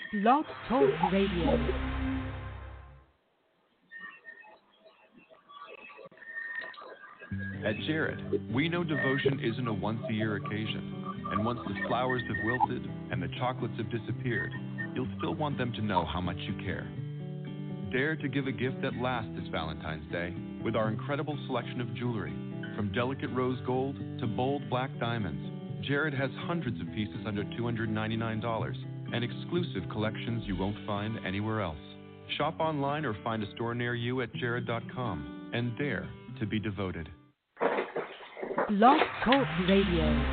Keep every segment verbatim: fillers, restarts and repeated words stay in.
Blog Talk Radio. At Jared, we know devotion isn't a once-a-year occasion. And once the flowers have wilted and the chocolates have disappeared, you'll still want them to know how much you care. Dare to give a gift that lasts this Valentine's Day with our incredible selection of jewelry. From delicate rose gold to bold black diamonds, Jared has hundreds of pieces under two hundred ninety-nine dollars and exclusive collections you won't find anywhere else. Shop online or find a store near you at jared dot com and dare to be devoted. Blog Talk Radio.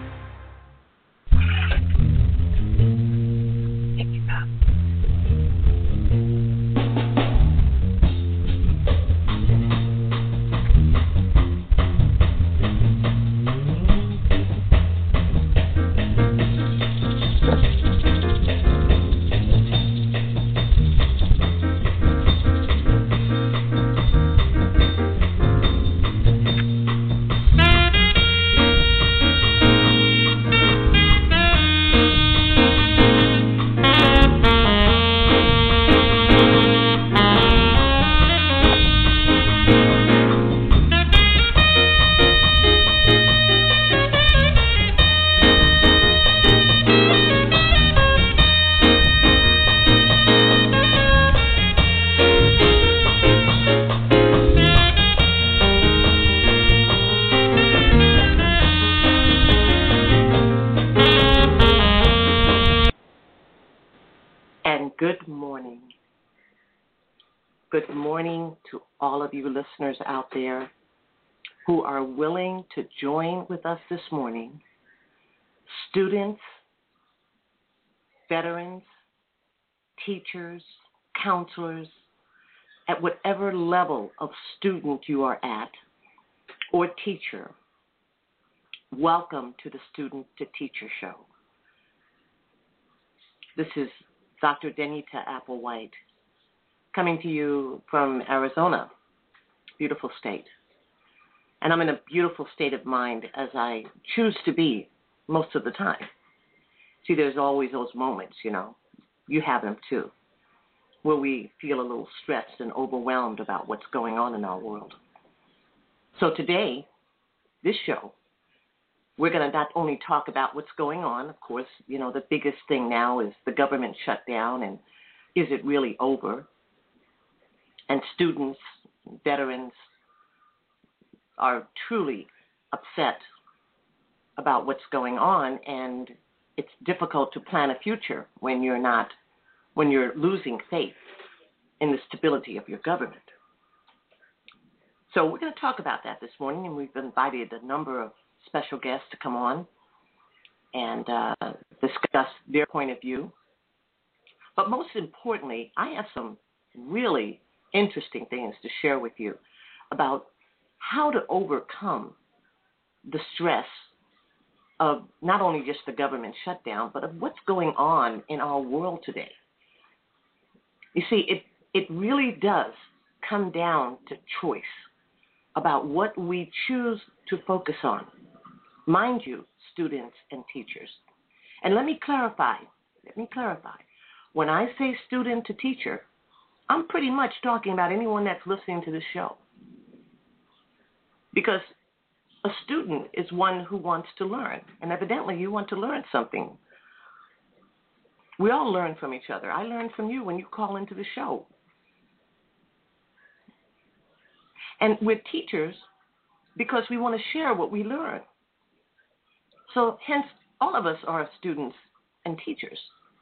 Listeners out there who are willing to join with us this morning, students, veterans, teachers, counselors, at whatever level of student you are at or teacher, welcome to the Student to Teacher Show. This is Doctor Denita Applewhite coming to you from Arizona. Beautiful state. And I'm in a beautiful state of mind as I choose to be most of the time. See, there's always those moments, you know, you have them too, where we feel a little stressed and overwhelmed about what's going on in our world. So today, this show, we're going to not only talk about what's going on, of course, you know, the biggest thing now is the government shutdown and is it really over? And students, veterans are truly upset about what's going on, and it's difficult to plan a future when you're not, when you're losing faith in the stability of your government. So we're going to talk about that this morning, and we've invited a number of special guests to come on and uh, discuss their point of view. But most importantly, I have some really interesting things to share with you about how to overcome the stress of not only just the government shutdown, but of what's going on in our world today. You see, it, it really does come down to choice about what we choose to focus on. Mind you, students and teachers. And let me clarify, let me clarify. When I say student to teacher, I'm pretty much talking about anyone that's listening to this show. Because a student is one who wants to learn, and evidently you want to learn something. We all learn from each other. I learned from you when you call into the show. And we're teachers because we want to share what we learn. So hence, all of us are students and teachers.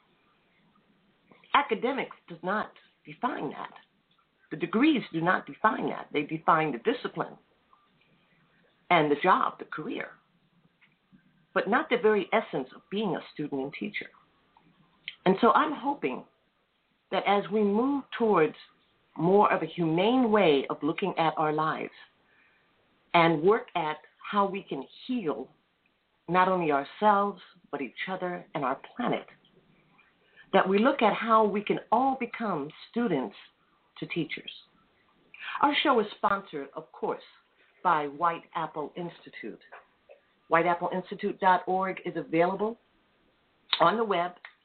Academics does not define that. The degrees do not define that. They define the discipline and the job, the career, but not the very essence of being a student and teacher. And so I'm hoping that as we move towards more of a humane way of looking at our lives and work at how we can heal not only ourselves, but each other and our planet, that we look at how we can all become students to teachers. Our show is sponsored, of course, by White Apple Institute. white apple institute dot org is available on the web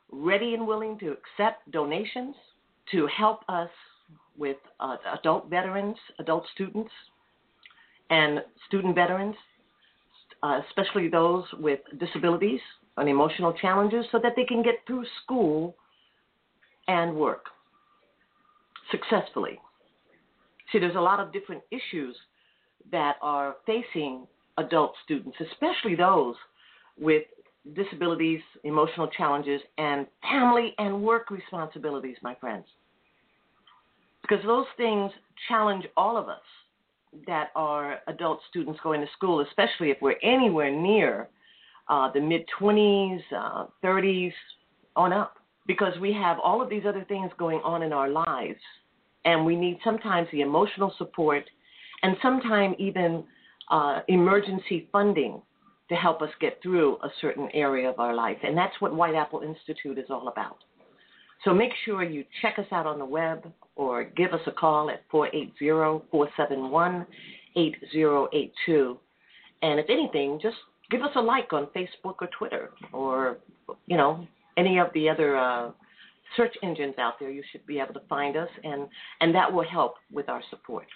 ready and willing to accept donations to help us with uh, adult veterans, adult students, and student veterans, uh, especially those with disabilities and emotional challenges, so that they can get through school and work successfully. See, there's a lot of different issues that are facing adult students, especially those with disabilities, emotional challenges, and family and work responsibilities, my friends. Because those things challenge all of us that are adult students going to school, especially if we're anywhere near uh, the mid-twenties, uh, thirties, on up. Because we have all of these other things going on in our lives, and we need sometimes the emotional support and sometimes even uh, emergency funding to help us get through a certain area of our life. And that's what White Apple Institute is all about. So make sure you check us out on the web or give us a call at four eight zero, four seven one, eight zero eight two. And if anything, just give us a like on Facebook or Twitter or, you know, any of the other uh, search engines out there. You should be able to find us, and, and that will help with our support.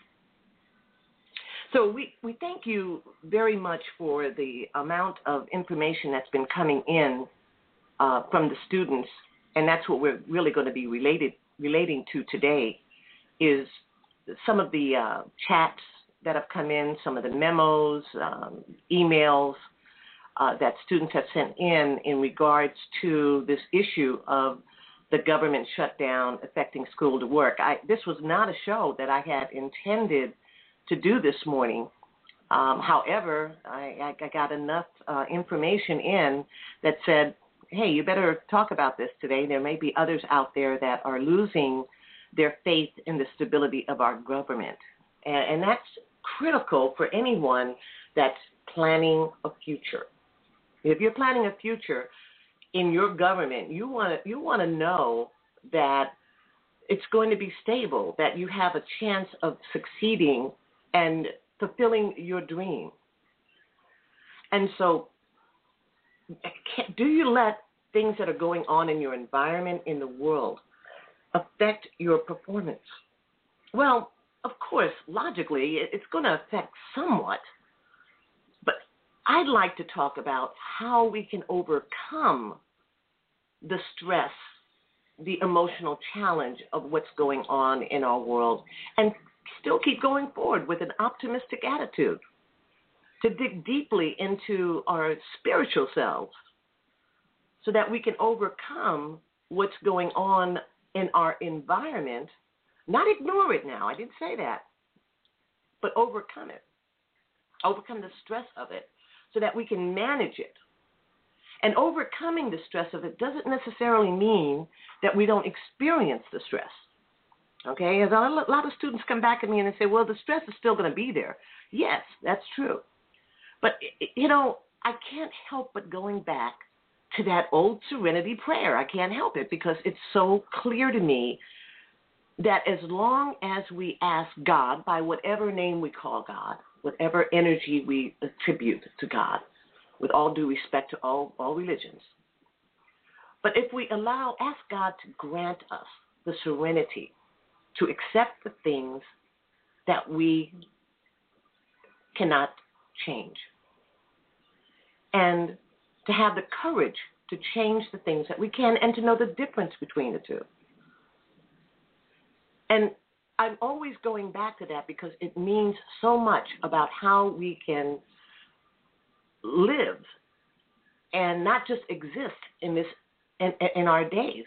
So we, we thank you very much for the amount of information that's been coming in uh, from the students, and that's what we're really going to be related, relating to today, is some of the uh, chats that have come in, some of the memos, um, emails uh, that students have sent in in regards to this issue of the government shutdown affecting school to work. I, this was not a show that I had intended to do this morning. Um, however, I, I got enough uh, information in that said, hey, you better talk about this today. There may be others out there that are losing their faith in the stability of our government. And, and that's critical for anyone that's planning a future. If you're planning a future in your government, you want to you want to know that it's going to be stable, that you have a chance of succeeding and fulfilling your dream. And so, do you let things that are going on in your environment, in the world, affect your performance? Well, of course, logically, it's going to affect somewhat. But I'd like to talk about how we can overcome the stress, the emotional challenge of what's going on in our world, and still keep going forward with an optimistic attitude, to dig deeply into our spiritual selves so that we can overcome what's going on in our environment, not ignore it now, I didn't say that, but overcome it, overcome the stress of it so that we can manage it. And overcoming the stress of it doesn't necessarily mean that we don't experience the stress. Okay, as a lot of students come back at me and they say, well, the stress is still going to be there. Yes, that's true. But, you know, I can't help but going back to that old serenity prayer. I can't help it because it's so clear to me that as long as we ask God, by whatever name we call God, whatever energy we attribute to God, with all due respect to all, all religions, but if we allow, ask God to grant us the serenity to accept the things that we cannot change, and to have the courage to change the things that we can, and to know the difference between the two. And I'm always going back to that because it means so much about how we can live and not just exist in this in, in our days.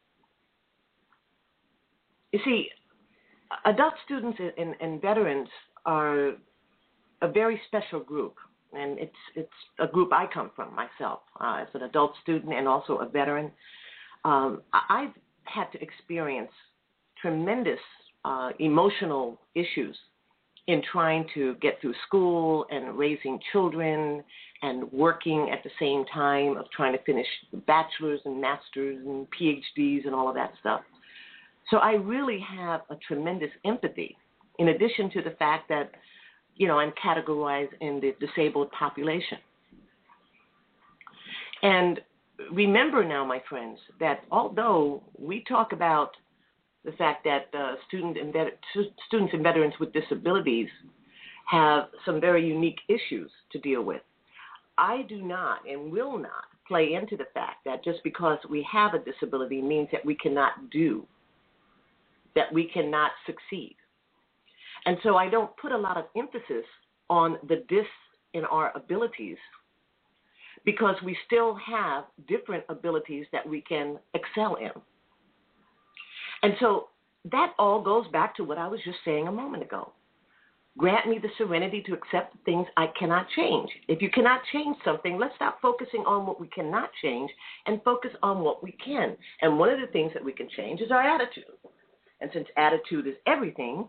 You see, adult students and, and veterans are a very special group, and it's it's a group I come from myself uh, as an adult student and also a veteran. Um, I've had to experience tremendous uh, emotional issues in trying to get through school and raising children and working at the same time of trying to finish bachelor's and master's and P H Ds and all of that stuff. So I really have a tremendous empathy, in addition to the fact that, you know, I'm categorized in the disabled population. And remember now, my friends, that although we talk about the fact that uh, student and vet- students and veterans with disabilities have some very unique issues to deal with, I do not and will not play into the fact that just because we have a disability means that we cannot do, that we cannot succeed. And so I don't put a lot of emphasis on the dis in our abilities, because we still have different abilities that we can excel in. And so that all goes back to what I was just saying a moment ago. Grant me the serenity to accept the things I cannot change. If you cannot change something, let's stop focusing on what we cannot change and focus on what we can. And one of the things that we can change is our attitude. And since attitude is everything,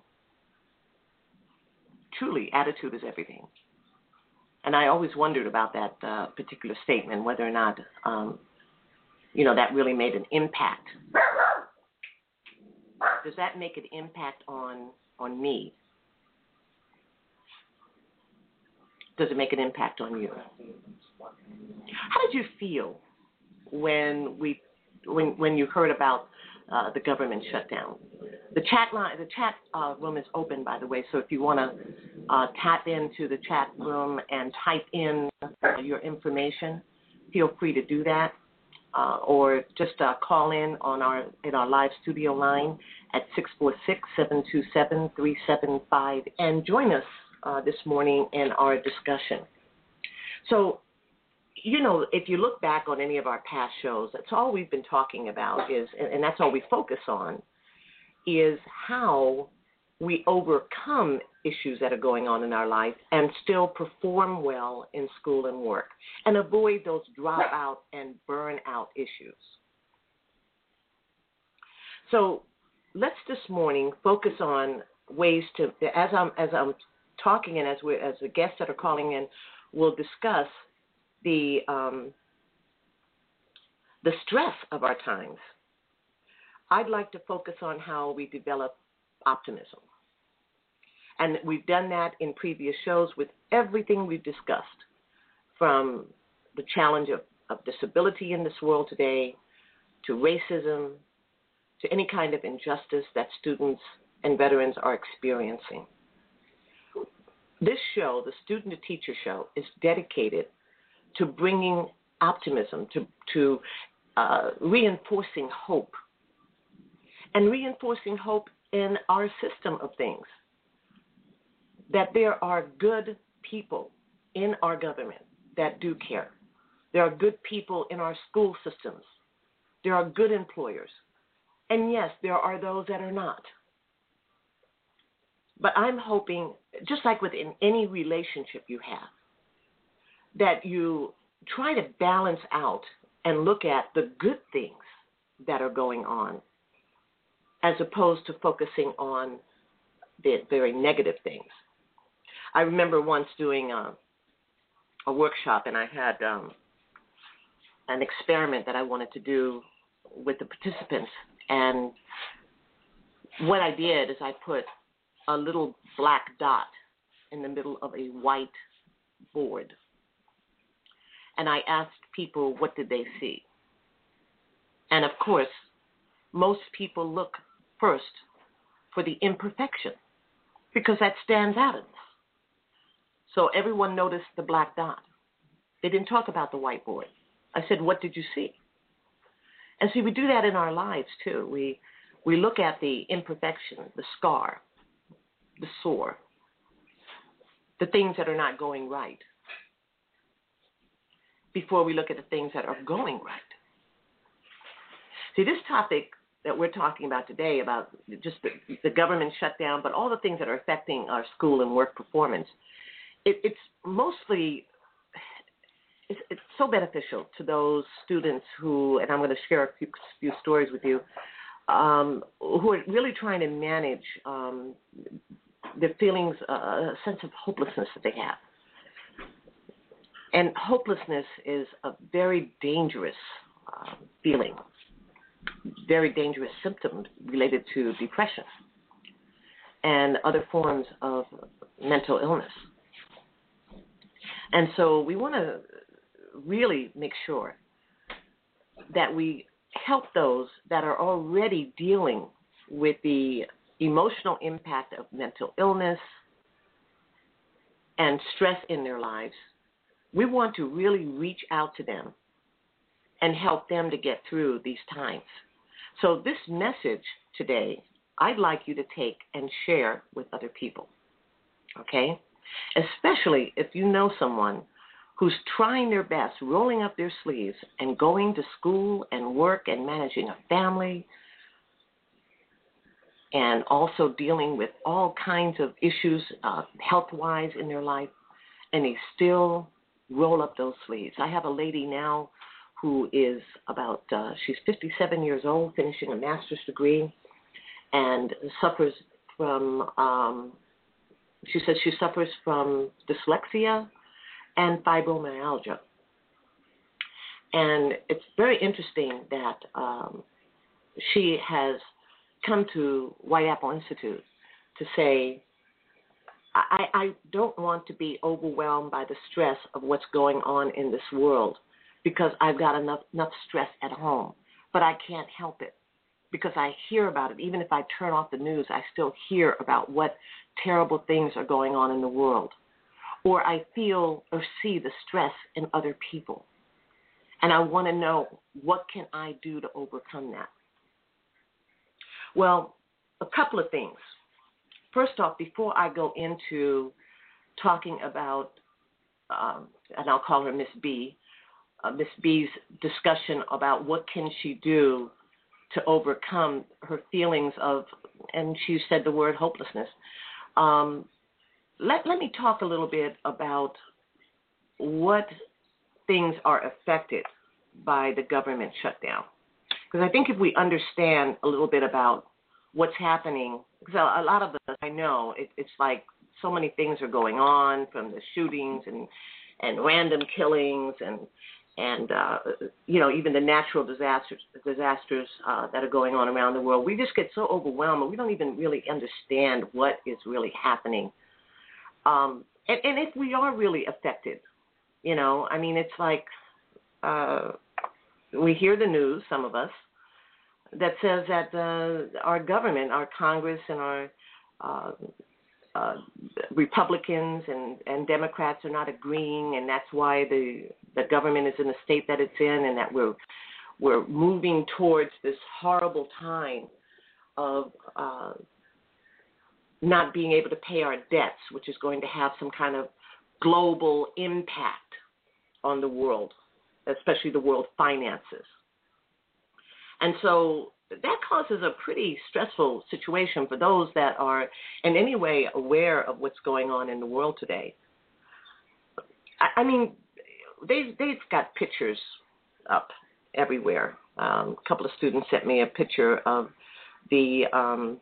truly attitude is everything. And I always wondered about that uh, particular statement, whether or not, um, you know, that really made an impact. Does that make an impact on on me? Does it make an impact on you? How did you feel when we when when you heard about uh, the government shutdown? The chat line, the chat uh, room is open, by the way. So if you want to uh, tap into the chat room and type in uh, your information, feel free to do that, uh, or just uh, call in on our in our live studio line at six four six, seven two seven, three seven five and join us uh, this morning in our discussion. So, you know, if you look back on any of our past shows, that's all we've been talking about is, and that's all we focus on, is how we overcome issues that are going on in our life and still perform well in school and work and avoid those dropout and burnout issues. So let's this morning focus on ways to, as I'm as I'm talking and as we as the guests that are calling in will discuss the um, the stress of our times. I'd like to focus on how we develop optimism. And we've done that in previous shows with everything we've discussed, from the challenge of, of disability in this world today, to racism, to any kind of injustice that students and veterans are experiencing. This show, the Student to Teacher Show, is dedicated to bringing optimism, to, to uh, reinforcing hope, and reinforcing hope in our system of things, that there are good people in our government that do care. There are good people in our school systems. There are good employers. And yes, there are those that are not. But I'm hoping, just like within any relationship you have, that you try to balance out and look at the good things that are going on, as opposed to focusing on the very negative things. I remember once doing a, a workshop, and I had um, an experiment that I wanted to do with the participants. And what I did is I put a little black dot in the middle of a white board. And I asked people, what did they see? And of course, most people look first for the imperfection, because that stands out in us. So everyone noticed the black dot. They didn't talk about the whiteboard. I said, what did you see? And see, we do that in our lives too. We we look at the imperfection, the scar, the sore, the things that are not going right, before we look at the things that are going right. See, this topic that we're talking about today, about just the, the government shutdown, but all the things that are affecting our school and work performance, it, it's mostly, it's, it's so beneficial to those students who, and I'm going to share a few, few stories with you, um, who are really trying to manage um, the feelings, uh, a sense of hopelessness that they have. And hopelessness is a very dangerous uh, feeling, very dangerous symptom related to depression and other forms of mental illness. And so we want to really make sure that we help those that are already dealing with the emotional impact of mental illness and stress in their lives. We want to really reach out to them and help them to get through these times. So this message today, I'd like you to take and share with other people, okay? Especially if you know someone who's trying their best, rolling up their sleeves and going to school and work and managing a family and also dealing with all kinds of issues uh, health-wise in their life, and they still roll up those sleeves. I have a lady now who is about, uh, she's fifty-seven years old, finishing a master's degree, and suffers from, um, she says she suffers from dyslexia and fibromyalgia. And it's very interesting that um, she has come to White Apple Institute to say, I, I don't want to be overwhelmed by the stress of what's going on in this world because I've got enough, enough stress at home, but I can't help it because I hear about it. Even if I turn off the news, I still hear about what terrible things are going on in the world. Or I feel or see the stress in other people. And I want to know, what can I do to overcome that? Well, a couple of things. First off, before I go into talking about, um, and I'll call her Miss B, uh, Miss B's discussion about what can she do to overcome her feelings of, and she said the word hopelessness. Um, let, let me talk a little bit about what things are affected by the government shutdown. Because I think if we understand a little bit about what's happening, because a lot of us, I know, it, it's like so many things are going on, from the shootings and, and random killings and, and uh, you know, even the natural disasters, disasters uh, that are going on around the world. We just get so overwhelmed, and we don't even really understand what is really happening. Um, and, and if we are really affected, you know, I mean, it's like uh, we hear the news, some of us, that says that uh, our government, our Congress, and our uh, uh, Republicans and, and Democrats are not agreeing, and that's why the the government is in the state that it's in, and that we're we're moving towards this horrible time of uh, not being able to pay our debts, which is going to have some kind of global impact on the world, especially the world finances. And so that causes a pretty stressful situation for those that are in any way aware of what's going on in the world today. I, I mean, they, they've got pictures up everywhere. Um, a couple of students sent me a picture of the um,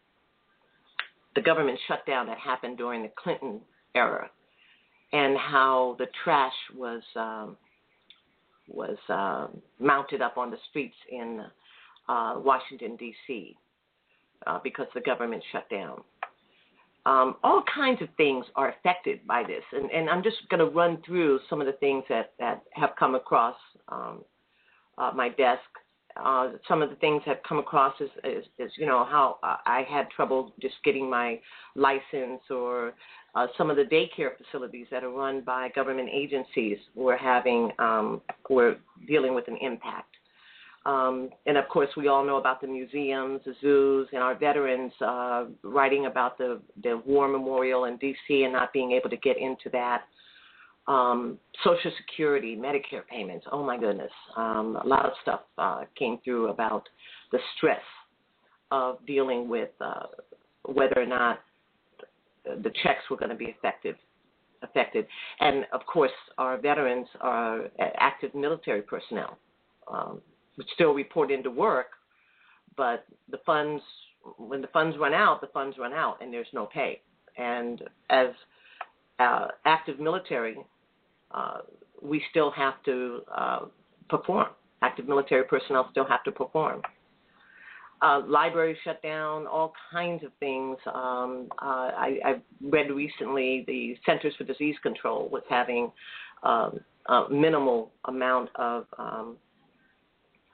the government shutdown that happened during the Clinton era, and how the trash was um, was uh, mounted up on the streets in uh, Washington, D C, uh, because the government shut down. Um, all kinds of things are affected by this, and, and I'm just going to run through some of the things that, that have come across um, uh, my desk. Uh, some of the things that have come across is, is, is, you know, how I had trouble just getting my license, or uh, some of the daycare facilities that are run by government agencies were having, um, were dealing with an impact. Um, and, of course, we all know about the museums, the zoos, and our veterans uh, writing about the, the War Memorial in D C and not being able to get into that. Um, Social Security, Medicare payments, oh, my goodness. Um, a lot of stuff uh, came through about the stress of dealing with uh, whether or not the checks were going to be effective, affected. And, of course, our veterans are active military personnel, um, which still report into work, but the funds, when the funds run out, the funds run out, and there's no pay. And as uh, active military, uh, we still have to uh, perform. Active military personnel still have to perform. Uh, libraries shut down, all kinds of things. Um, uh, I, I read recently the Centers for Disease Control was having um, a minimal amount of um,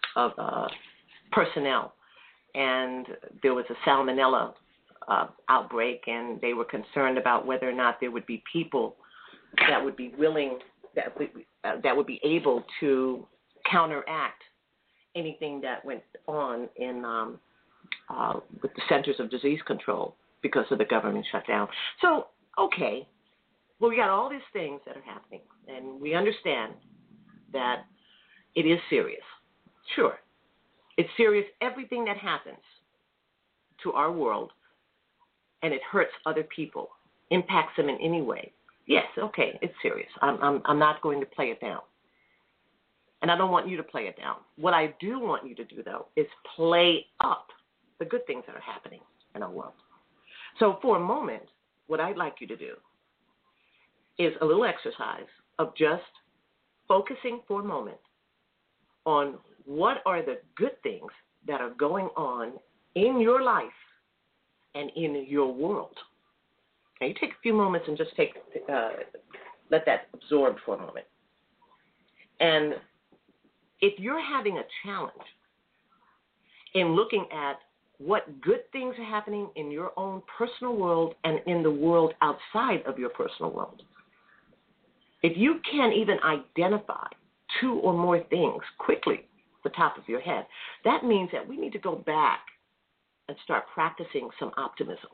of uh, personnel, and there was a salmonella uh, outbreak, and they were concerned about whether or not there would be people that would be willing, that would, uh, that would be able to counteract anything that went on in um, uh, with the Centers of Disease Control because of the government shutdown. So, okay, well, we got all these things that are happening, and we understand that it is serious. Sure, it's serious. Everything that happens to our world and it hurts other people, impacts them in any way. Yes, okay, it's serious. I'm, I'm, I'm not going to play it down. And I don't want you to play it down. What I do want you to do, though, is play up the good things that are happening in our world. So for a moment, what I'd like you to do is a little exercise of just focusing for a moment on what are the good things that are going on in your life and in your world. Now, you take a few moments and just take, uh, let that absorb for a moment. And if you're having a challenge in looking at what good things are happening in your own personal world and in the world outside of your personal world, if you can even identify two or more things quickly at the top of your head, that means that we need to go back and start practicing some optimism.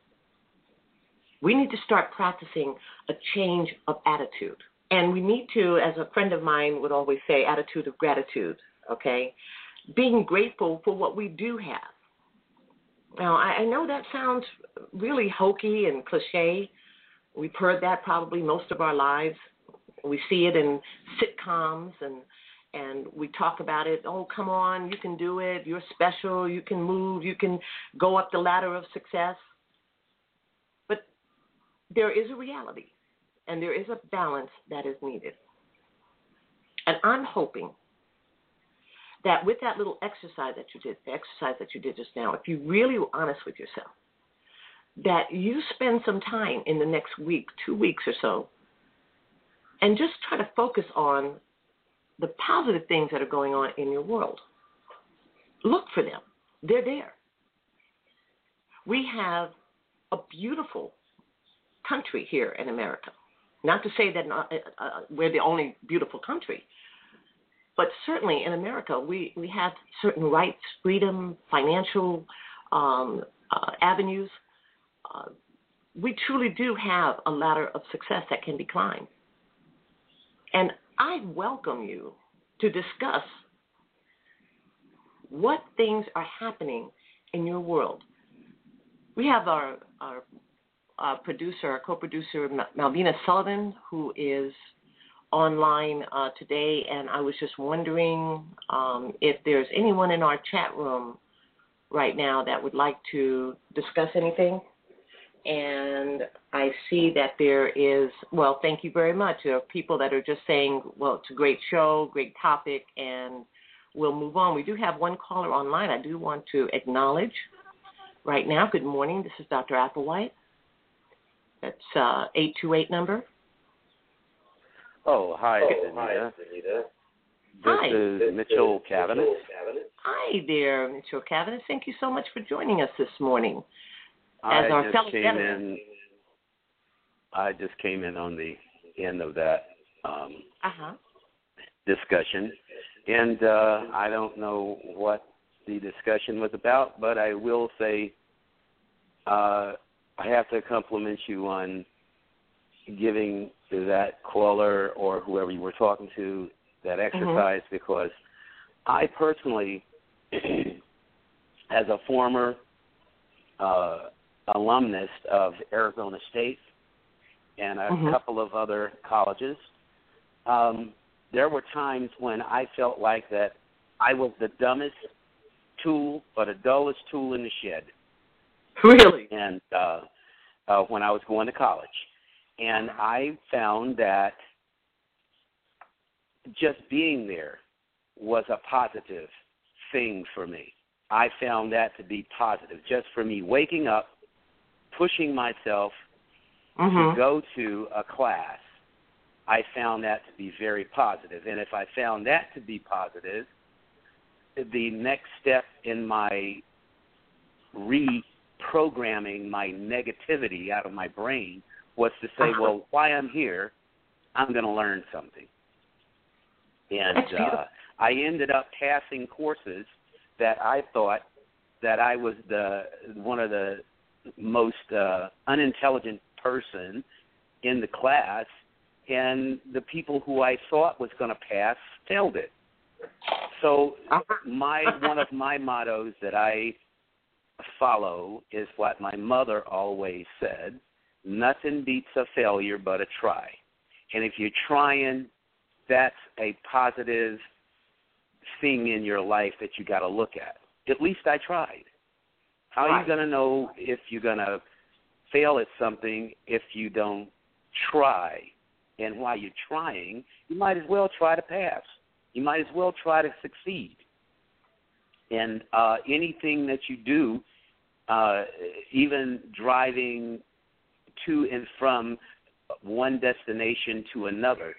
We need to start practicing a change of attitude. And we need to, as a friend of mine would always say, attitude of gratitude, okay? Being grateful for what we do have. Now, I, I know that sounds really hokey and cliche. We've heard that probably most of our lives. We see it in sitcoms, and and we talk about it. Oh, come on, you can do it. You're special. You can move. You can go up the ladder of success. But there is a reality, and there is a balance that is needed. And I'm hoping that with that little exercise that you did, the exercise that you did just now, if you really were honest with yourself, that you spend some time in the next week, two weeks or so, and just try to focus on the positive things that are going on in your world. Look for them. They're there. We have a beautiful country here in America. Not to say that not, uh, we're the only beautiful country, but certainly in America, we, we have certain rights, freedom, financial um, uh, avenues. Uh, we truly do have a ladder of success that can be climbed. And I welcome you to discuss what things are happening in your world. We have our, our, our producer, our co-producer, Malvina Sullivan, who is online uh, today, and I was just wondering um, if there's anyone in our chat room right now that would like to discuss anything. And I see that there is, well, thank you very much. There are people that are just saying, well, it's a great show, great topic, and we'll move on. We do have one caller online I do want to acknowledge right now. Good morning. This is Doctor Applewhite. That's uh, eight two eight number. Oh, hi, oh, Anita. Anita. This hi. is Mitchell Cabinet. Hi there, Mitchell Cabinet. Thank you so much for joining us this morning. As I our just fellow came veteran. in. I just came in on the end of that um, uh-huh. discussion, and uh, I don't know what the discussion was about, but I will say uh, I have to compliment you on giving that caller or whoever you were talking to that exercise, mm-hmm. because I personally, as a former uh, alumnus of Arizona State and a mm-hmm. couple of other colleges, um, there were times when I felt like that I was the dumbest tool or the dullest tool in the shed. Really? And uh, uh, when I was going to college. And I found that just being there was a positive thing for me. I found that to be positive, just for me waking up, pushing myself mm-hmm. to go to a class. I found that to be very positive. And if I found that to be positive, the next step in my reprogramming my negativity out of my brain was to say, well, while I'm here, I'm going to learn something. And uh, I ended up passing courses that I thought that I was the one of the most uh, unintelligent person in the class, and the people who I thought was going to pass failed it. So my one of my mottos that I follow is what my mother always said: nothing beats a failure but a try. And if you're trying, that's a positive thing in your life that you got to look at. At least I tried. How are you going to know if you're going to fail at something if you don't try? And while you're trying, you might as well try to pass. You might as well try to succeed. And uh, anything that you do, uh, even driving to and from one destination to another,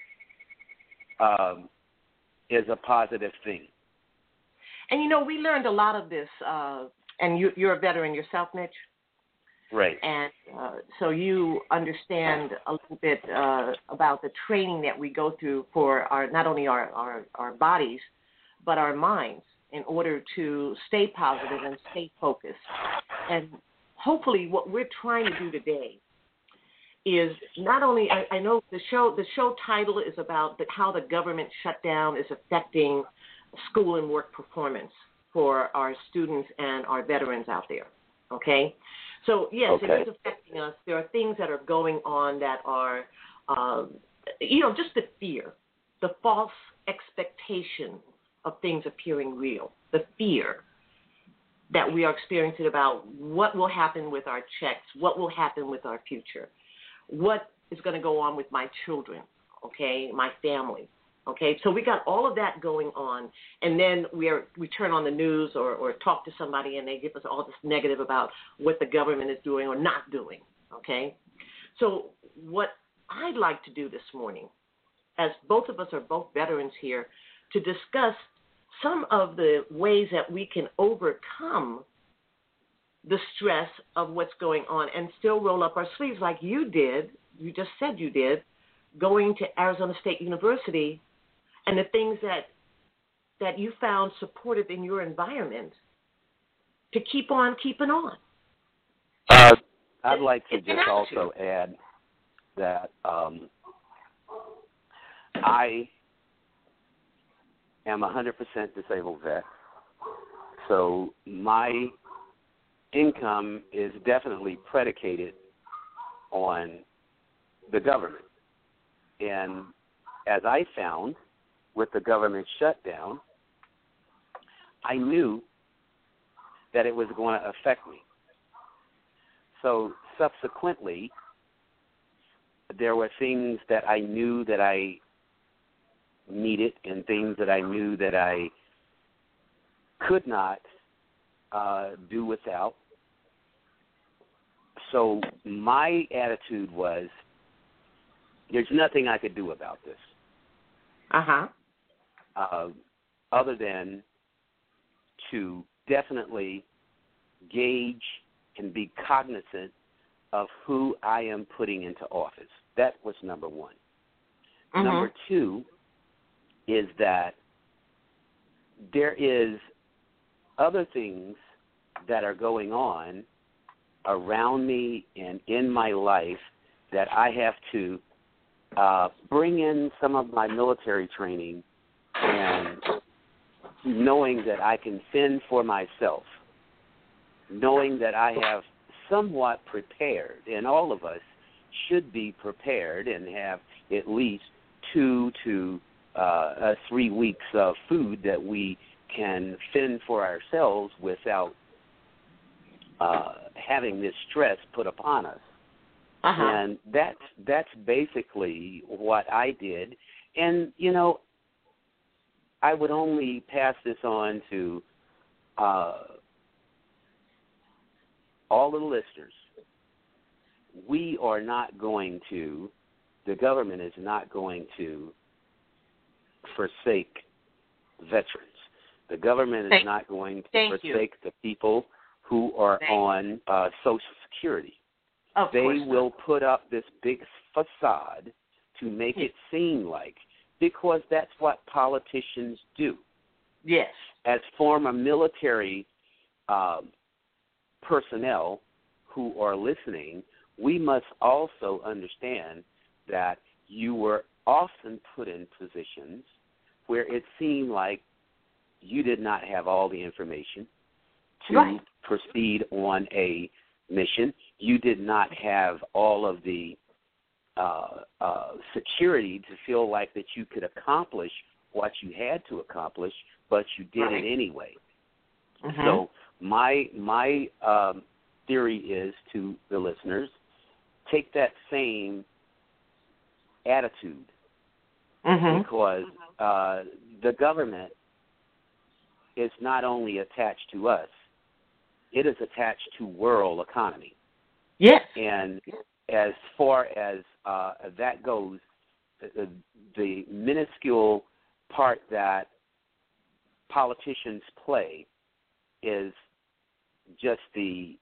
um, is a positive thing. And, you know, we learned a lot of this, uh, and you, you're a veteran yourself, Mitch. Right. And uh, so you understand a little bit uh, about the training that we go through for our not only our, our, our bodies, but our minds in order to stay positive and stay focused. And hopefully what we're trying to do today is not only, I, I know the show the show title is about the, how the government shutdown is affecting school and work performance for our students and our veterans out there, okay? So, yes, okay. It is affecting us. There are things that are going on that are, um, you know, just the fear, the false expectation of things appearing real, the fear that we are experiencing about what will happen with our checks, what will happen with our future, what is going to go on with my children, okay, my family. Okay, so we got all of that going on, and then we are we turn on the news or, or talk to somebody, and they give us all this negative about what the government is doing or not doing. Okay, so what I'd like to do this morning, as both of us are both veterans here, to discuss some of the ways that we can overcome the stress of what's going on and still roll up our sleeves like you did. You just said you did, going to Arizona State University. And the things that that you found supportive in your environment to keep on keeping on. Uh, I'd like to it's just also add that um, I am a one hundred percent disabled vet, so my income is definitely predicated on the government. And as I found, with the government shutdown, I knew that it was going to affect me. So subsequently, there were things that I knew that I needed and things that I knew that I could not uh, do without. So my attitude was, there's nothing I could do about this. Uh-huh. Uh, other than to definitely gauge and be cognizant of who I am putting into office. That was number one. Mm-hmm. Number two is that there is other things that are going on around me and in my life that I have to uh, bring in some of my military training and knowing that I can fend for myself, knowing that I have somewhat prepared, and all of us should be prepared and have at least two to uh, uh, three weeks of food that we can fend for ourselves without uh, having this stress put upon us. Uh-huh. And that's, that's basically what I did. And, you know, I would only pass this on to uh, all the listeners. We are not going to, the government is not going to forsake veterans. The government is Thank, not going to thank you. forsake the people who are Thank on uh, Social Security. Of They course will not. put up this big facade to make Yes. it seem like, because that's what politicians do. Yes. As former military um, personnel who are listening, we must also understand that you were often put in positions where it seemed like you did not have all the information to Right. proceed on a mission. You did not have all of the uh, uh, security to feel like that you could accomplish what you had to accomplish, but you did Right. it anyway. Mm-hmm. So my my um, theory is to the listeners, take that same attitude, Mm-hmm. because uh, the government is not only attached to us, it is attached to world economy. Yes. And as far as uh, that goes, the, the minuscule part that politicians play is just the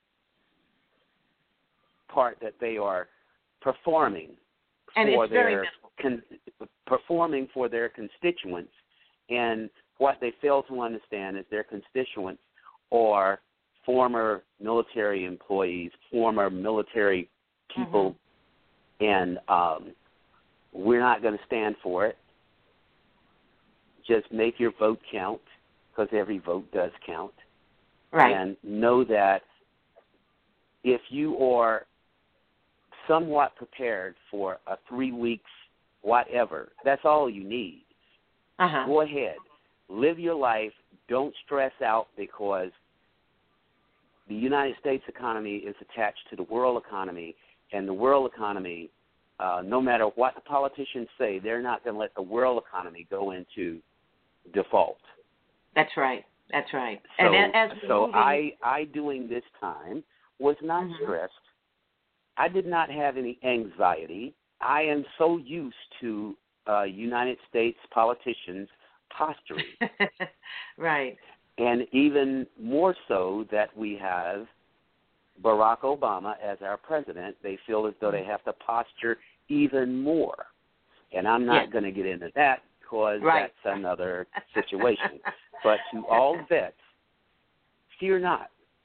part that they are performing And for it's very their con- performing for their constituents. And what they fail to understand is their constituents are former military employees, former military people, mm-hmm. and um, we're not going to stand for it. Just make your vote count, because every vote does count. Right. And know that if you are somewhat prepared for a three weeks whatever, that's all you need. Uh-huh. Go ahead. Live your life. Don't stress out, because the United States economy is attached to the world economy, and the world economy, uh, no matter what the politicians say, they're not going to let the world economy go into default. That's right. That's right. So, and as so moving... I, I, during this time, was not mm-hmm. stressed. I did not have any anxiety. I am so used to uh, United States politicians posturing. Right. And even more so that we have Barack Obama as our president, they feel as though they have to posture even more. And I'm not yes. going to get into that, because right. that's another situation. But to all vets, fear not.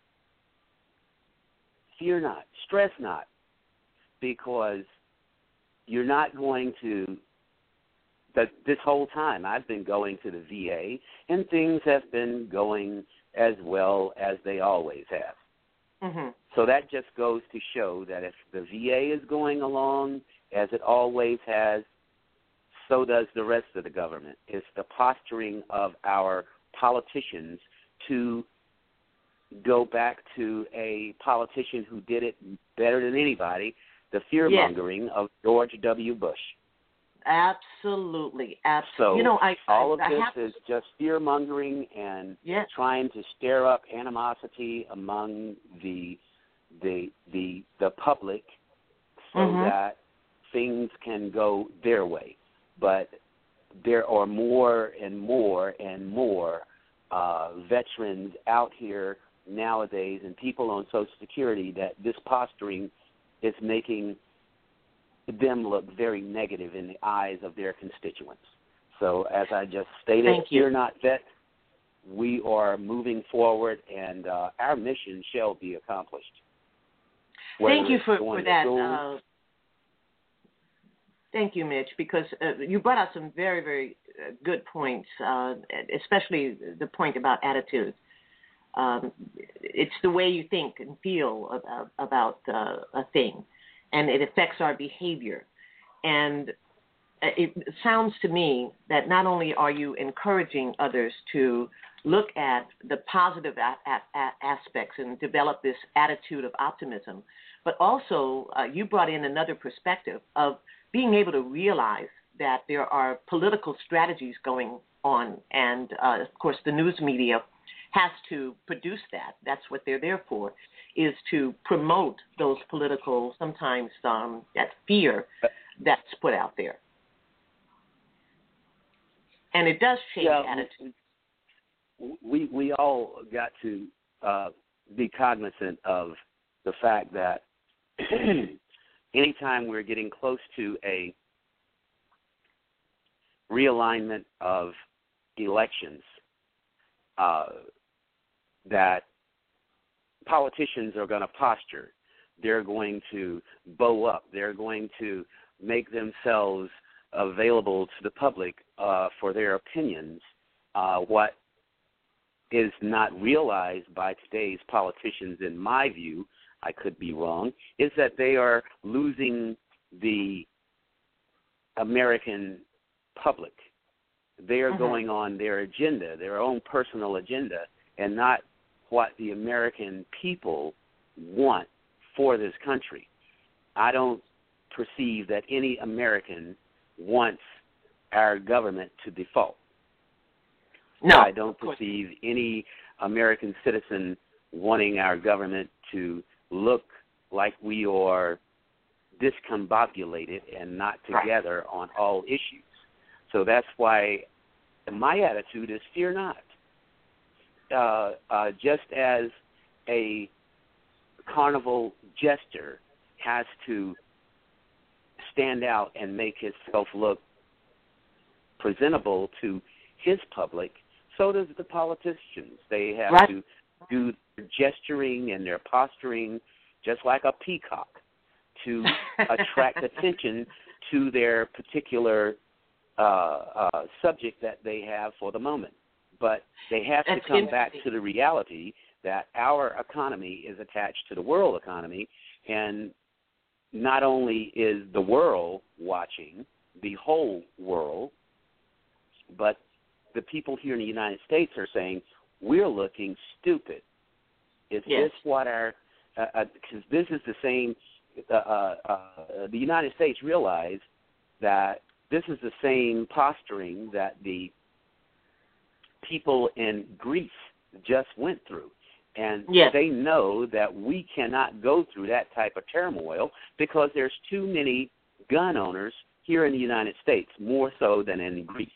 Fear not. Stress not. Because you're not going to, that this whole time I've been going to the V A, and things have been going as well as they always have. Mm-hmm. So that just goes to show that if the V A is going along as it always has, so does the rest of the government. It's the posturing of our politicians to go back to a politician who did it better than anybody, the fear-mongering yes. of George W. Bush. Absolutely. Absolutely. So you know, I, all of I, I this have... is just fear-mongering and yes. trying to stir up animosity among the the the, the public so mm-hmm. that things can go their way. But there are more and more and more uh, veterans out here nowadays and people on Social Security that this posturing is making them look very negative in the eyes of their constituents. So as I just stated, Thank you. fear not, vet. We are moving forward, and uh, our mission shall be accomplished. Whether Thank you for, for that. School, uh, thank you, Mitch, because uh, you brought out some very, very uh, good points, uh, especially the point about attitude. Um, it's the way you think and feel about, about uh, a thing, and it affects our behavior. And it sounds to me that not only are you encouraging others to look at the positive a- a- aspects and develop this attitude of optimism, but also uh, you brought in another perspective of being able to realize that there are political strategies going on, and uh, of course the news media has to produce that. That's what they're there for, is to promote those political, sometimes um, that fear that's put out there. And it does change yeah, attitude. we we all got to uh, be cognizant of the fact that anytime we're getting close to a realignment of elections, uh, that politicians are going to posture. They're going to bow up. They're going to make themselves available to the public uh, for their opinions. Uh, what is not realized by today's politicians, in my view, I could be wrong, is that they are losing the American public. They are mm-hmm. going on their agenda, their own personal agenda, and not what the American people want for this country. I don't perceive that any American wants our government to default. No, I don't perceive any American citizen wanting our government to look like we are discombobulated and not together right. on all issues. So that's why my attitude is fear not. Uh, uh, just as a carnival jester has to stand out and make himself look presentable to his public, so does the politicians. They have right. to do their gesturing and their posturing just like a peacock to attract attention to their particular uh, uh, subject that they have for the moment. But they have to That's come back to the reality that our economy is attached to the world economy, and not only is the world watching, the whole world, but the people here in the United States are saying, we're looking stupid. Is yes. this what our, because uh, uh, this is the same, uh, uh, uh, the United States realize that this is the same posturing that the people in Greece just went through. And yes. they know that we cannot go through that type of turmoil because there's too many gun owners here in the United States, more so than in Greece.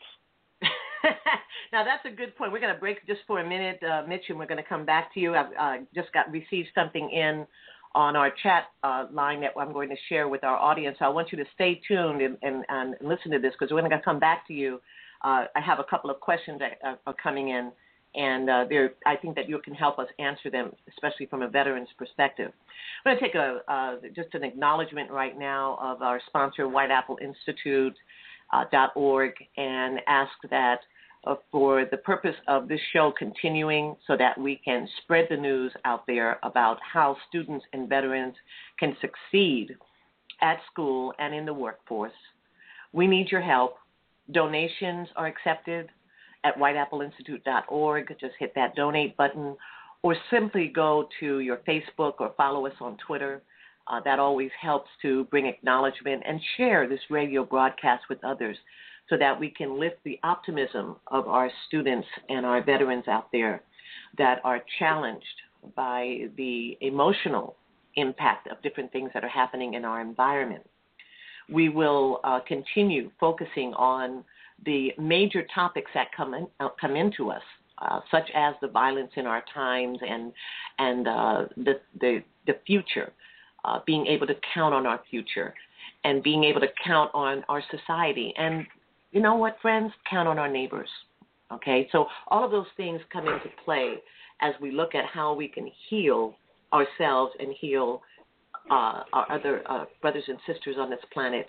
Now, that's a good point. We're going to break just for a minute, uh, Mitch, and we're going to come back to you. I've uh, just got received something in on our chat uh, line that I'm going to share with our audience. So I want you to stay tuned and, and, and listen to this, because we're going to come back to you. Uh, I have a couple of questions that are, are coming in, and uh, I think that you can help us answer them, especially from a veteran's perspective. I'm going to take a uh, just an acknowledgement right now of our sponsor, White Apple Institute dot org, and ask that uh, for the purpose of this show continuing so that we can spread the news out there about how students and veterans can succeed at school and in the workforce. We need your help. Donations are accepted at white apple institute dot org. Just hit that donate button, or simply go to your Facebook or follow us on Twitter. Uh, that always helps to bring acknowledgement and share this radio broadcast with others so that we can lift the optimism of our students and our veterans out there that are challenged by the emotional impact of different things that are happening in our environment. We will uh, continue focusing on the major topics that come in, uh, come into us, uh, such as the violence in our times and and uh, the, the the future, uh, being able to count on our future, and being able to count on our society. And you know what, friends? Count on our neighbors. Okay, so all of those things come into play as we look at how we can heal ourselves and heal Uh, our other uh, brothers and sisters on this planet,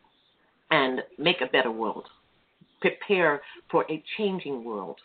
and make a better world, prepare for a changing world.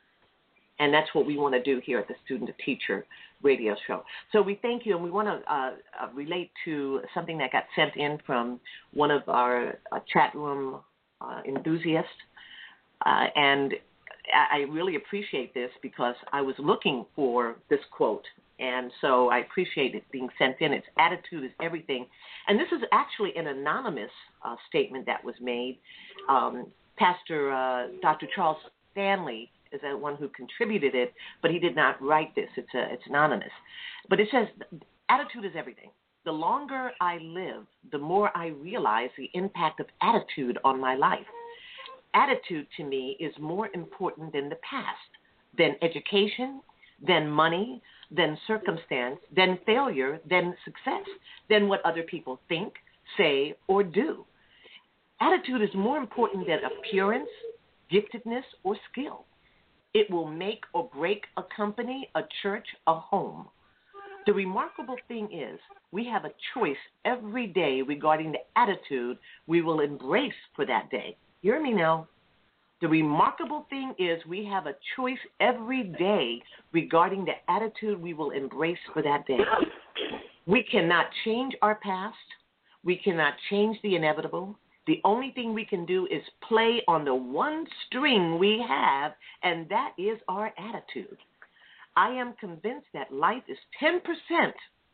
And that's what we want to do here at the Student to Teacher radio show. So we thank you, and we want to uh, uh, relate to something that got sent in from one of our uh, chat room uh, enthusiasts. Uh, and I really appreciate this because I was looking for this quote. And so I appreciate it being sent in. Its attitude is everything. And this is actually an anonymous uh, statement that was made. Um, Pastor uh, Doctor Charles Stanley is the one who contributed it, but he did not write this. It's, a, it's anonymous. But it says, attitude is everything. The longer I live, the more I realize the impact of attitude on my life. Attitude to me is more important than the past, then education, then money, then circumstance, then failure, then success, then what other people think, say, or do. Attitude is more important than appearance, giftedness, or skill. It will make or break a company, a church, a home. The remarkable thing is we have a choice every day regarding the attitude we will embrace for that day. You hear me now? The remarkable thing is we have a choice every day regarding the attitude we will embrace for that day. We cannot change our past. We cannot change the inevitable. The only thing we can do is play on the one string we have, and that is our attitude. I am convinced that life is ten percent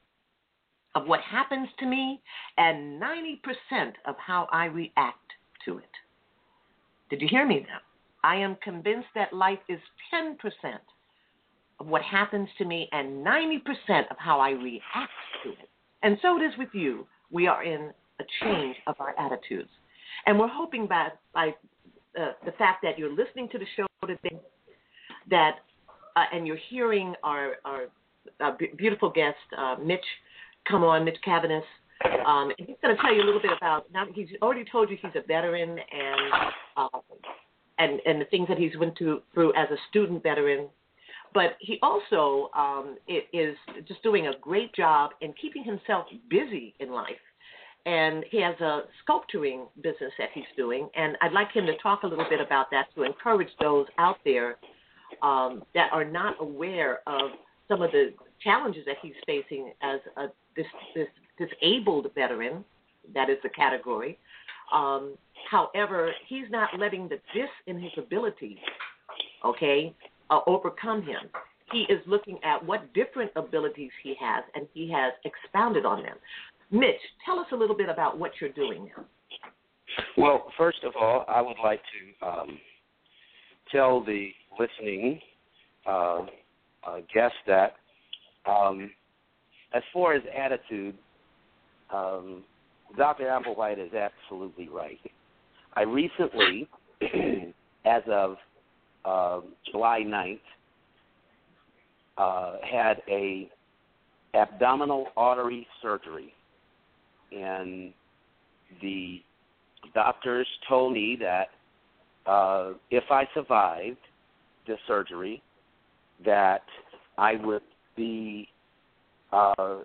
of what happens to me and ninety percent of how I react to it. Did you hear me now? I am convinced that life is ten percent of what happens to me and ninety percent of how I react to it. And so it is with you. We are in a change of our attitudes. And we're hoping by, by uh, the fact that you're listening to the show today, that uh, and you're hearing our, our uh, b- beautiful guest, uh, Mitch, come on, Mitch Cavanis. Um, and he's going to tell you a little bit about, now he's already told you he's a veteran and uh, and, and the things that he's went to, through as a student veteran. But he also um, is just doing a great job in keeping himself busy in life. And he has a sculpturing business that he's doing. And I'd like him to talk a little bit about that to encourage those out there um, that are not aware of some of the challenges that he's facing as a this, this disabled veteran. That is the category. Um, however, he's not letting the dis in his abilities, okay, uh, overcome him. He is looking at what different abilities he has, and he has expounded on them. Mitch, tell us a little bit about what you're doing now. Well, first of all, I would like to um, tell the listening uh, uh, guest that um, as far as attitude, um, Doctor Applewhite is absolutely right. I recently, as of uh, July ninth, uh, had a abdominal artery surgery. And the doctors told me that uh, if I survived the surgery, that I would be, uh,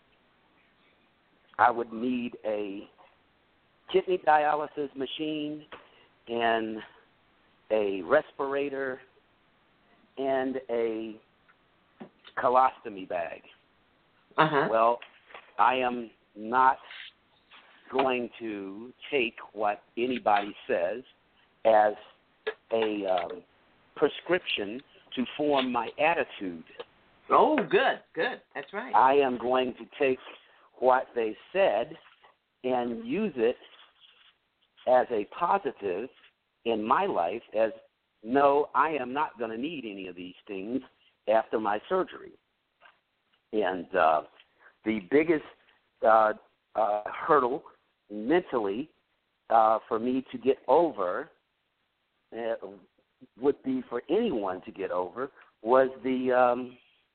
I would need a kidney dialysis machine and a respirator and a colostomy bag. Uh-huh. Well, I am not going to take what anybody says as a um, prescription to form my attitude. Oh, good, good. That's right. I am going to take what they said and use it as a positive in my life as, no, I am not going to need any of these things after my surgery. And uh, the biggest uh, uh, hurdle mentally uh, for me to get over uh, would be for anyone to get over was the um,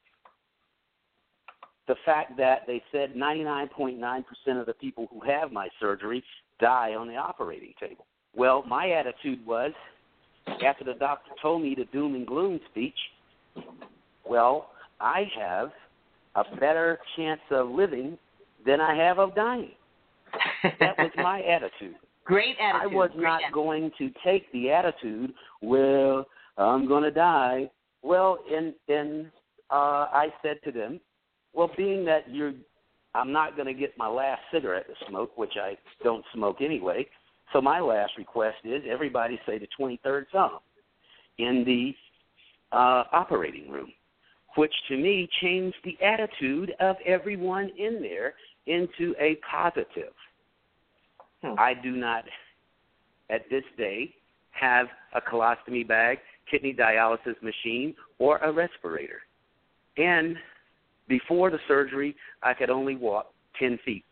the fact that they said ninety-nine point nine percent of the people who have my surgery die on the operating table. Well, my attitude was, after the doctor told me the doom and gloom speech, well, I have a better chance of living than I have of dying. That was my attitude. Great attitude. I was Great not attitude. going to take the attitude, well, I'm going to die. Well, and, and uh, I said to them, well, being that you're, I'm not going to get my last cigarette to smoke, which I don't smoke anyway, so my last request is everybody say the twenty-third Psalm in the uh, operating room, which to me changed the attitude of everyone in there into a positive. Hmm. I do not, at this day, have a colostomy bag, kidney dialysis machine, or a respirator. And before the surgery, I could only walk ten feet.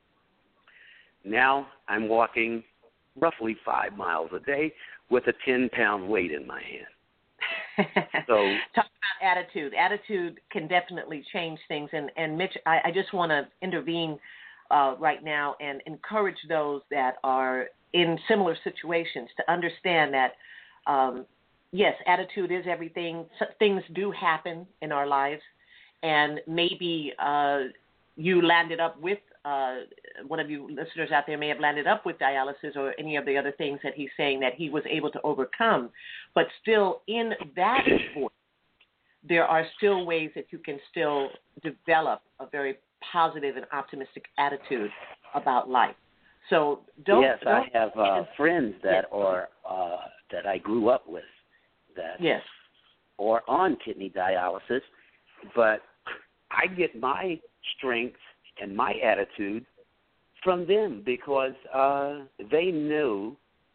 Now I'm walking roughly five miles a day with a ten-pound weight in my hand. So talk about attitude. Attitude can definitely change things. And, and Mitch, I, I just want to intervene uh, right now and encourage those that are in similar situations to understand that, um, yes, attitude is everything. So things do happen in our lives, and maybe uh, you landed up with, uh, one of you listeners out there may have landed up with dialysis or any of the other things that he's saying that he was able to overcome. But still, in that sport, there are still ways that you can still develop a very positive and optimistic attitude about life. So don't. Yes, don't, I have uh, friends that yes. are uh, that I grew up with that yes. are on kidney dialysis, but I get my strength and my attitude from them because uh, they knew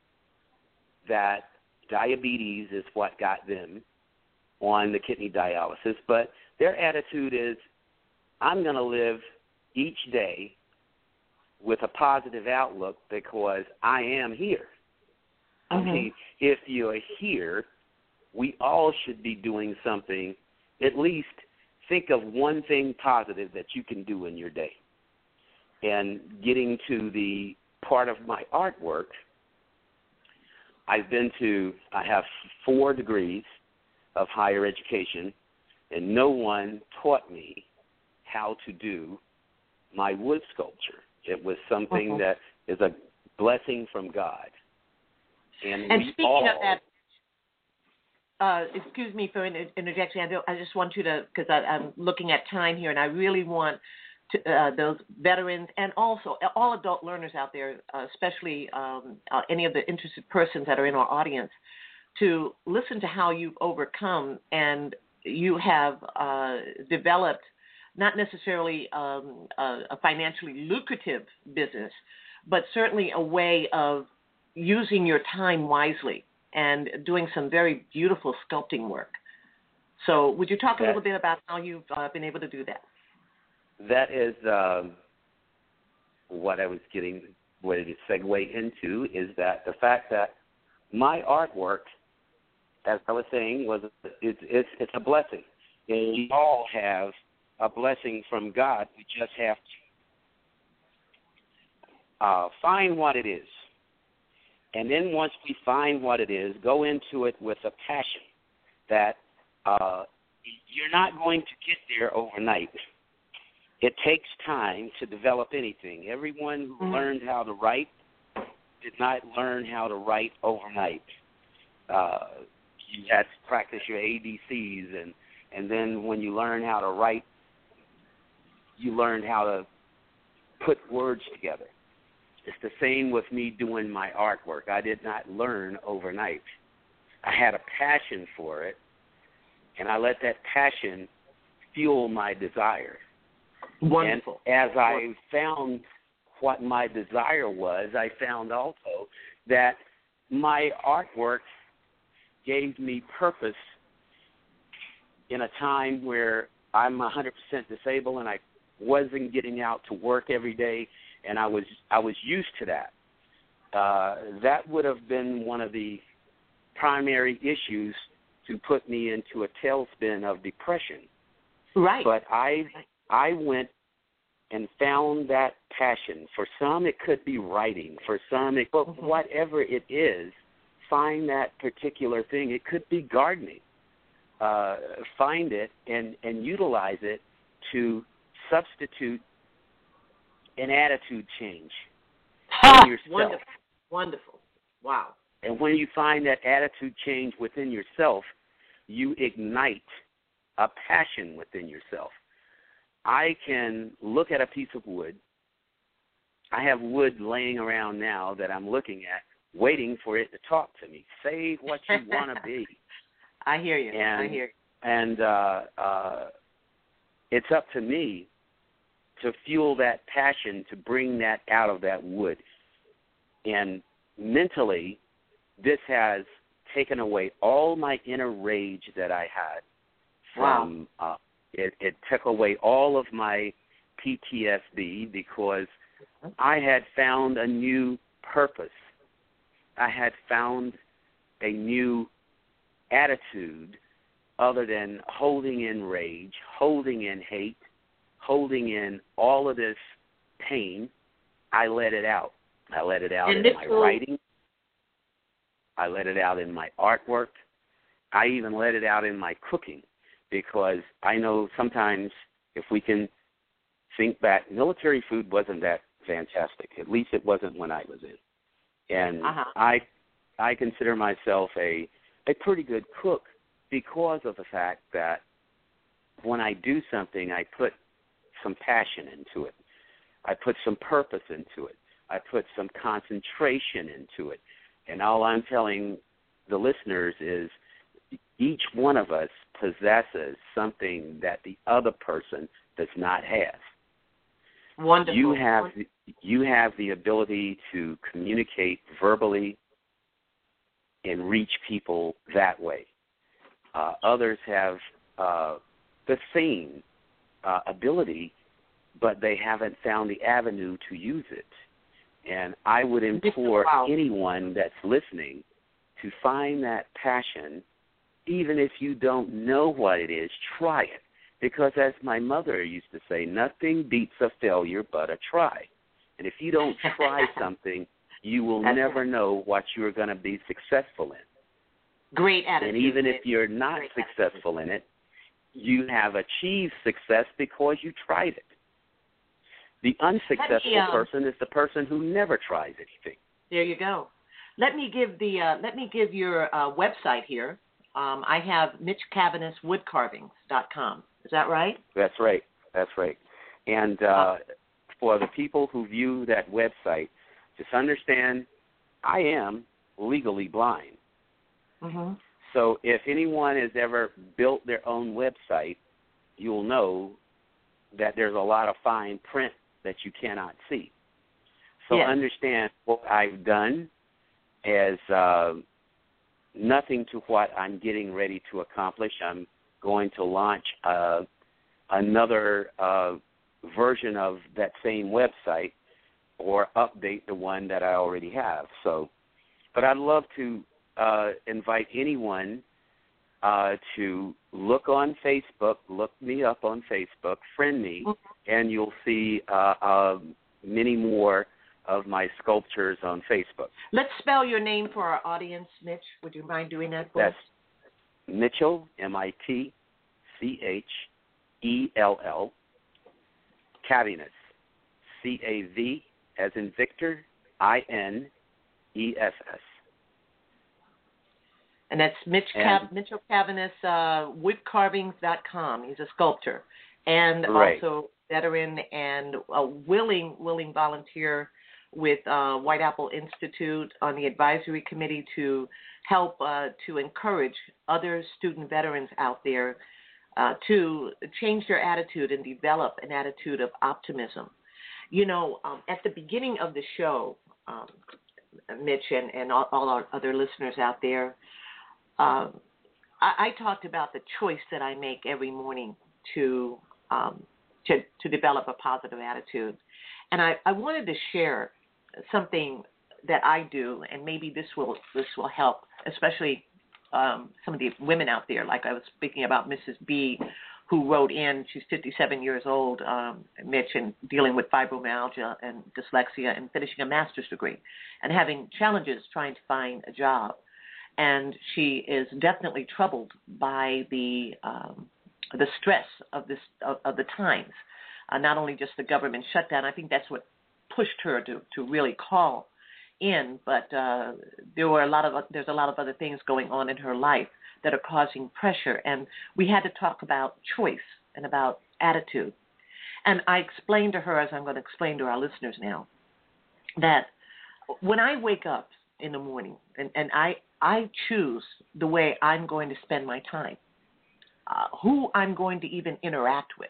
that diabetes is what got them on the kidney dialysis, but their attitude is, I'm going to live each day with a positive outlook because I am here. Mm-hmm. I mean, if you're here, we all should be doing something, at least think of one thing positive that you can do in your day. And getting to the part of my artwork, I've been to, I have four degrees of higher education, and no one taught me how to do my wood sculpture. It was something uh-huh. that is a blessing from God. And, and we speaking all, of that, uh, excuse me for inter- interjecting. I, don't, I just want you to, because I'm looking at time here, and I really want to, uh, those veterans and also all adult learners out there, uh, especially um, uh, any of the interested persons that are in our audience, to listen to how you've overcome and you have uh, developed not necessarily um, a, a financially lucrative business, but certainly a way of using your time wisely and doing some very beautiful sculpting work. So would you talk that, a little bit about how you've uh, been able to do that? That is um, what I was getting ready to segue into, is that the fact that my artwork, as I was saying, was it's, it's, it's a blessing. And we all have a blessing from God. We just have to uh, find what it is. And then once we find what it is, go into it with a passion that uh, you're not going to get there overnight. It takes time to develop anything. Everyone who mm-hmm. learned how to write did not learn how to write overnight. Uh, you had to practice your A B Cs, and, and then when you learn how to write, you learned how to put words together. It's the same with me doing my artwork. I did not learn overnight. I had a passion for it, and I let that passion fuel my desire. Wonderful. And as I found what my desire was, I found also that my artwork gave me purpose in a time where I'm one hundred percent disabled and I wasn't getting out to work every day, and I was I was used to that. Uh, that would have been one of the primary issues to put me into a tailspin of depression. Right. But I I went and found that passion. For some, it could be writing. For some, it, but mm-hmm. whatever it is, find that particular thing. It could be gardening. Uh, find it and, and utilize it to substitute an attitude change ha! in yourself. Wonderful. Wonderful. Wow. And when you find that attitude change within yourself, you ignite a passion within yourself. I can look at a piece of wood. I have wood laying around now that I'm looking at, waiting for it to talk to me. Say what you want to be. I hear you. And, I hear you. And uh, uh, it's up to me to fuel that passion, to bring that out of that wood. And mentally, this has taken away all my inner rage that I had from wow. uh, It, it took away all of my P T S D because I had found a new purpose. I had found a new attitude other than holding in rage, holding in hate, holding in all of this pain. I let it out. I let it out and in my will... writing. I let it out in my artwork. I even let it out in my cooking, because I know sometimes if we can think back, military food wasn't that fantastic. At least it wasn't when I was in. And uh-huh. I I consider myself a, a pretty good cook because of the fact that when I do something, I put some passion into it. I put some purpose into it. I put some concentration into it. And all I'm telling the listeners is each one of us possesses something that the other person does not have. Wonderful. You have you have the ability to communicate verbally and reach people that way. Uh, others have uh, the same uh, ability, but they haven't found the avenue to use it. And I would implore wow. anyone that's listening to find that passion. Even if you don't know what it is, try it. Because as my mother used to say, nothing beats a failure but a try. And if you don't try something, you will That's never right. know what you're going to be successful in. Great attitude. And even if you're not Great successful attitude. in it, you have achieved success because you tried it. The unsuccessful me, um, person is the person who never tries anything. There you go. Let me give the uh, let me give your uh, website here. Um, I have mitch cavaness wood carvings dot com. Is that right? That's right. That's right. And uh, uh, for the people who view that website, just understand I am legally blind. mm-hmm. So if anyone has ever built their own website, you'll know that there's a lot of fine print that you cannot see. So yes. understand what I've done as uh, nothing to what I'm getting ready to accomplish. I'm going to launch uh, another uh, version of that same website or update the one that I already have. So, but I'd love to uh, invite anyone uh, to look on Facebook, look me up on Facebook, friend me, mm-hmm. and you'll see uh, uh, many more of my sculptures on Facebook. Let's spell your name for our audience, Mitch. Would you mind doing that for That's us? Mitchell, M I T C H E L L, Caviness, C A V as in Victor, I N E S S. And that's Mitch Cav- Mitchell Cavaness, uh, wood carvings dot com. He's a sculptor and right. also veteran and a willing, willing volunteer with uh, White Apple Institute on the advisory committee to help uh, to encourage other student veterans out there uh, to change their attitude and develop an attitude of optimism. You know, um, at the beginning of the show, um, Mitch and, and all, all our other listeners out there, um, I, I talked about the choice that I make every morning to um, to, to develop a positive attitude. And I, I wanted to share something that I do, and maybe this will this will help, especially um, some of the women out there. Like I was speaking about Missus B, who wrote in. She's fifty-seven years old, um, Mitch, and dealing with fibromyalgia and dyslexia, and finishing a master's degree, and having challenges trying to find a job. And she is definitely troubled by the um, the stress of this of, of the times, uh, not only just the government shutdown. I think that's what pushed her to, to really call in, but uh, there were a lot of there's a lot of other things going on in her life that are causing pressure, and we had to talk about choice and about attitude. And I explained to her, as I'm going to explain to our listeners now, that when I wake up in the morning and, and I I choose the way I'm going to spend my time, uh, who I'm going to even interact with,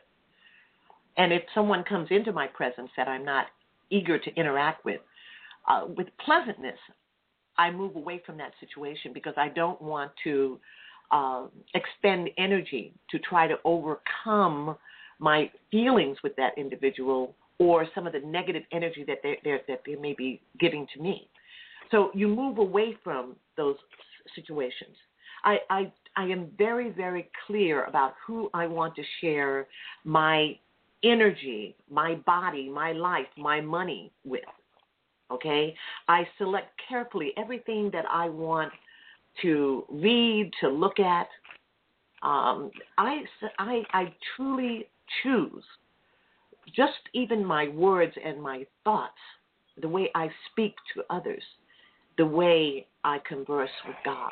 and if someone comes into my presence that I'm not eager to interact with, uh, with pleasantness, I move away from that situation because I don't want to uh, expend energy to try to overcome my feelings with that individual or some of the negative energy that they that they may be giving to me. So you move away from those situations. I, I, I am very, very clear about who I want to share my energy, my body, my life, my money with. Okay? I select carefully everything that I want to read, to look at. Um, I, I, I truly choose just even my words and my thoughts, the way I speak to others, the way I converse with God.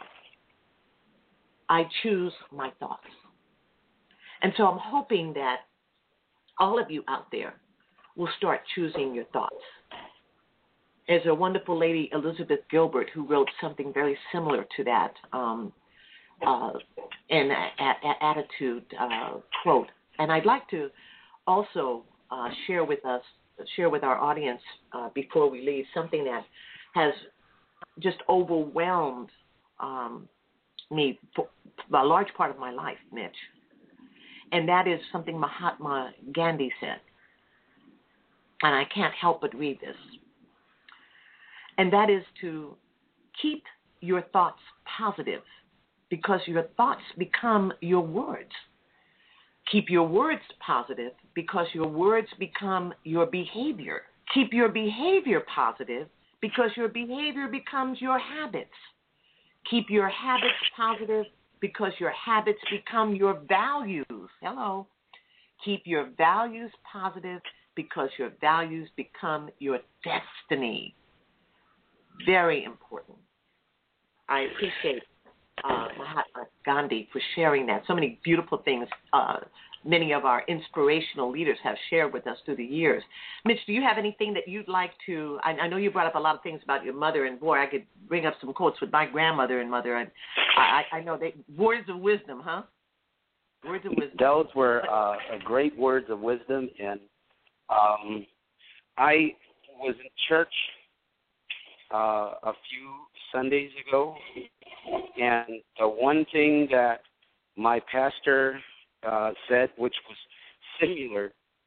I choose my thoughts. And so I'm hoping that all of you out there will start choosing your thoughts. There's a wonderful lady, Elizabeth Gilbert, who wrote something very similar to that, um, uh, an a, a, attitude uh, quote. And I'd like to also uh, share with us, share with our audience uh, before we leave, something that has just overwhelmed um, me for a large part of my life, Mitch. And that is something Mahatma Gandhi said. And I can't help but read this. And that is to keep your thoughts positive, because your thoughts become your words. Keep your words positive, because your words become your behavior. Keep your behavior positive, because your behavior becomes your habits. Keep your habits positive, because your habits become your values. Hello. Keep your values positive, because your values become your destiny. Very important. I appreciate uh, Mahatma Gandhi for sharing that. So many beautiful things uh, many of our inspirational leaders have shared with us through the years. Mitch, do you have anything that you'd like to, I, I know you brought up a lot of things about your mother, and boy, I could bring up some quotes with my grandmother and mother, and I, I know they, words of wisdom, huh? Words of wisdom. Those were uh, great words of wisdom, and um, I was in church uh, a few Sundays ago, and the one thing that my pastor uh, said, which was similar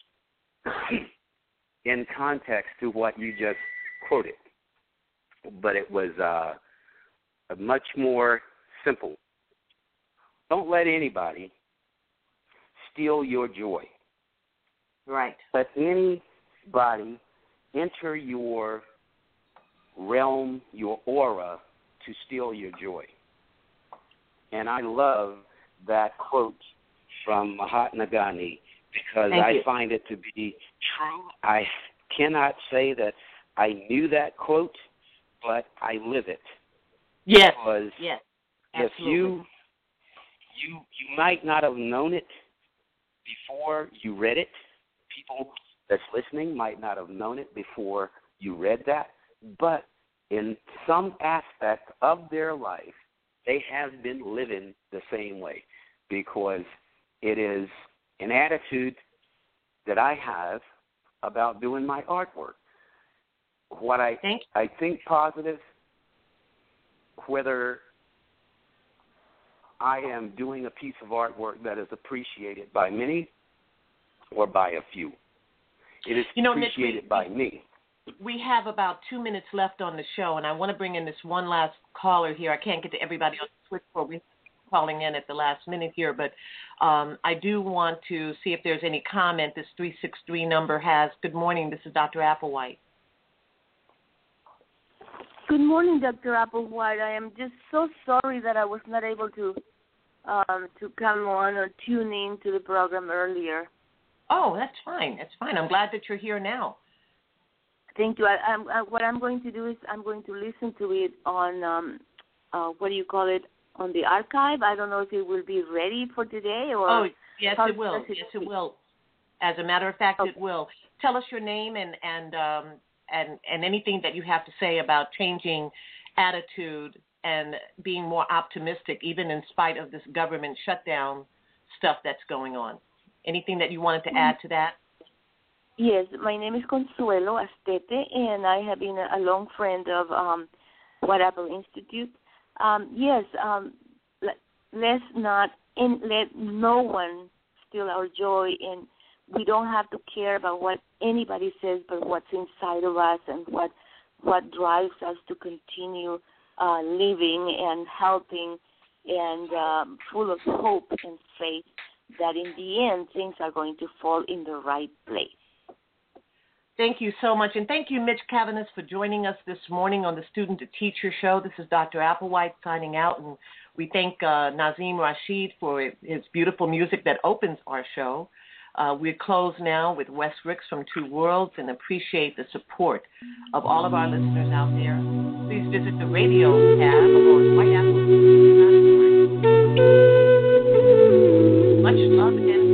in context to what you just quoted, but it was uh, much more simple. Don't let anybody steal your joy. Right. Let anybody enter your realm, your aura, to steal your joy. And I love that quote from Mahatma Gandhi, because Thank I you. find it to be true. I cannot say that I knew that quote, but I live it. Yes. Because yes. if Absolutely. you you you might not have known it before you read it. People that's listening might not have known it before you read that, but in some aspect of their life, they have been living the same way, because it is an attitude that I have about doing my artwork. What I Thank I think positive, whether I am doing a piece of artwork that is appreciated by many or by a few. It is You know, Mitch, appreciated we- by me. We have about two minutes left on the show, and I want to bring in this one last caller here. I can't get to everybody on the switchboard. We're calling in at the last minute here, but um, I do want to see if there's any comment this three six three number has. Good morning. This is Doctor Applewhite. Good morning, Doctor Applewhite. I am just so sorry that I was not able to um, to come on or tune in to the program earlier. Oh, that's fine. That's fine. I'm glad that you're here now. Thank you. I, I'm, I, what I'm going to do is I'm going to listen to it on, um, uh, what do you call it, on the archive. I don't know if it will be ready for today or... Oh, yes, how it will. does it Yes, it be? will. As a matter of fact, Okay. it will. Tell us your name and and um, and and anything that you have to say about changing attitude and being more optimistic, even in spite of this government shutdown stuff that's going on. Anything that you wanted to add to that? Yes, my name is Consuelo Astete, and I have been a, a long friend of um, White Apple Institute. Um, yes, um, let, let's not in, let no one steal our joy, and we don't have to care about what anybody says, but what's inside of us and what what drives us to continue uh, living and helping and um, full of hope and faith that in the end things are going to fall in the right place. Thank you so much. And thank you, Mitch Cavanis, for joining us this morning on the Student to Teacher Show. This is Doctor Applewhite signing out. And we thank uh, Nazim Rashid for his beautiful music that opens our show. Uh, we close now with Wes Ricks from Two Worlds and appreciate the support of all of our listeners out there. Please visit the radio tab on White Apple. Much love and peace.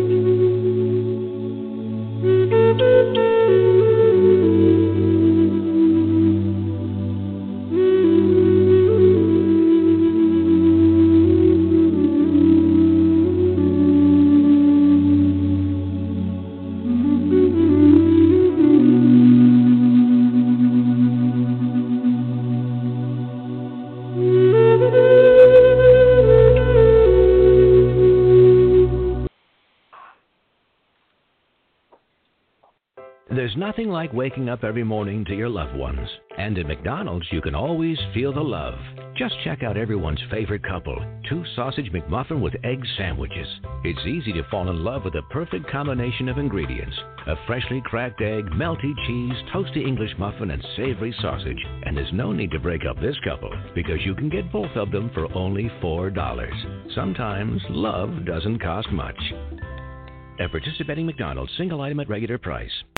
There's nothing like waking up every morning to your loved ones. And at McDonald's, you can always feel the love. Just check out everyone's favorite couple, two sausage McMuffin with egg sandwiches. It's easy to fall in love with the perfect combination of ingredients. A freshly cracked egg, melty cheese, toasty English muffin, and savory sausage. And there's no need to break up this couple, because you can get both of them for only four dollars. Sometimes love doesn't cost much. At participating McDonald's, single item at regular price.